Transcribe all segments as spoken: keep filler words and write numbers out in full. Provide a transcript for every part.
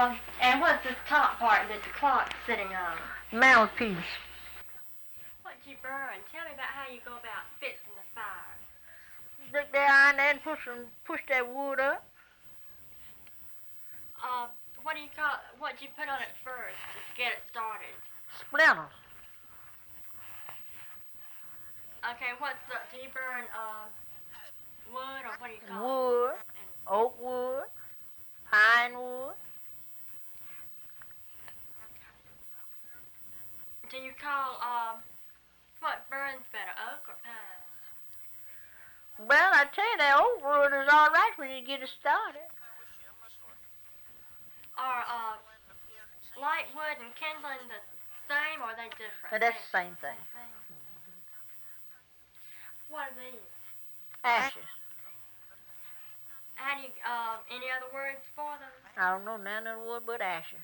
Um, and what's this top part that the clock's sitting on? Mouthpiece. What do you burn? Tell me about how you go about fixing the fire. Stick that iron there and push, some, push that wood up. Uh, what do you call, what do you put on it first to get it started? Splinters. Okay, what's the, do you burn, um, wood or what do you call wood, it? Wood, oak wood, pine wood. Do you call, um, what burns better, oak or pine? Well, I tell you, that oak wood is all right when you get it started. Are, uh, light wood and kindling the same or are they different? But that's the same thing. Same thing. What are these? Ashes. How do you, um, any other words for them? I don't know none of the wood but ashes.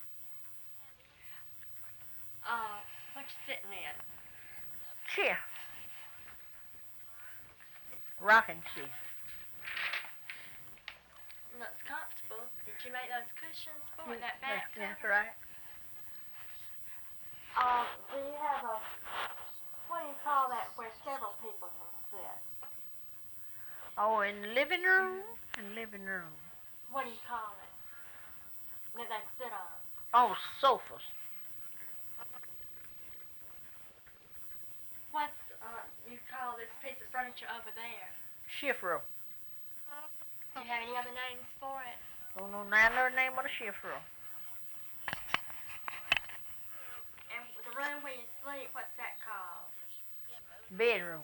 Mm-hmm. Uh, what you sitting in? Chair. Rocking chair. Looks comfortable. Did you make those cushions for it, that back cover? That's right. Uh, do you have a, what do you call that where several people can sit? Oh, in the living room? In the living room. What do you call it? That they sit on? Oh, sofas. What's, uh, you call this piece of furniture over there? Shift row. Do you have any other names for it? Don't know another name of the shift row. And the room where you sleep, what's that called? Bedroom.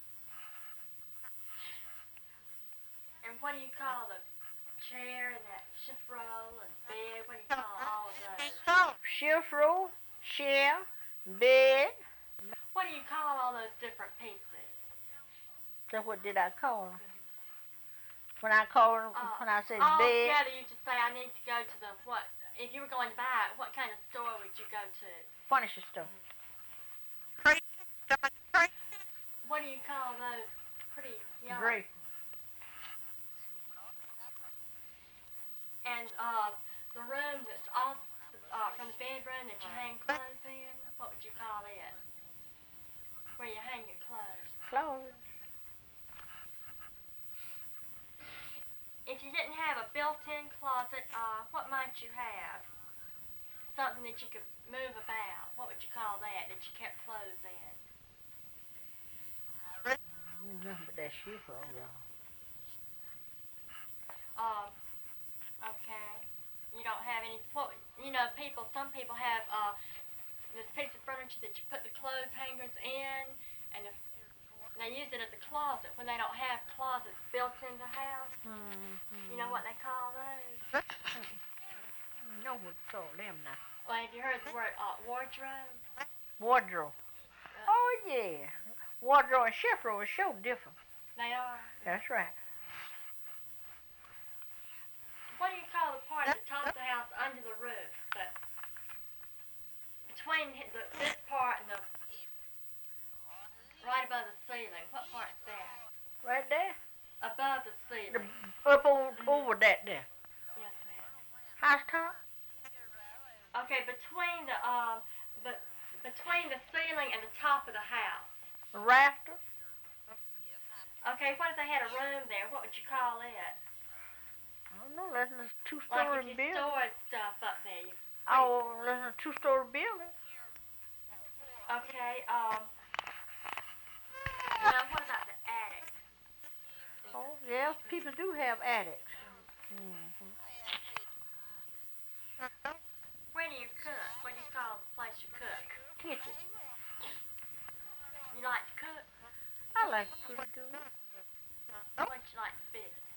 And what do you call the chair and that shift row and bed? What do you call all of those? Shift row, chair, bed. What do you call all those different pieces? So what did I call them? When I called, Uh, when I said all bed. together you just say, I need to go to the, what, if you were going to buy it, what kind of store would you go to? Furniture store. What do you call those pretty young? Great. And uh, the room that's off, uh, from the bedroom that you hang clothes in, what would you call it? Where you hang your clothes. Clothes. If you didn't have a built-in closet, uh, what might you have? Something that you could move about. What would you call that, that you kept clothes in? No, but that's shift row, y'all. Um, okay. You don't have any, what, you know, people, some people have, uh, this piece of furniture that you put the clothes hangers in, and if they use it as a closet when they don't have closets built in the house. Mm-hmm. You know what they call those? You know what to call them now. Well, have you heard the word uh, wardrobe? Wardrobe. Uh, Oh, yeah. Wardrobe and shift row is so different. They are. That's right. What do you call the part at the top of the house under the roof? But between the, this part and the right above the ceiling. What part's that? Right there. Above the ceiling. The, up over, Mm-hmm. over that there. Yes, ma'am. House top? Okay, between the um, but between the ceiling and the top of the house. A rafter? Okay, what if they had a room there? What would you call it? I don't know. Less than a Like two-story if you building. stored stuff up there. You, Oh, less than a two-story building. okay. Um. Now, what about the attic? Oh, yeah. People do have attics. Mm-hmm. Where do you cook? What do you call the place you cook? Kitchen. You like to cook? I like to cook good. What you like to fix?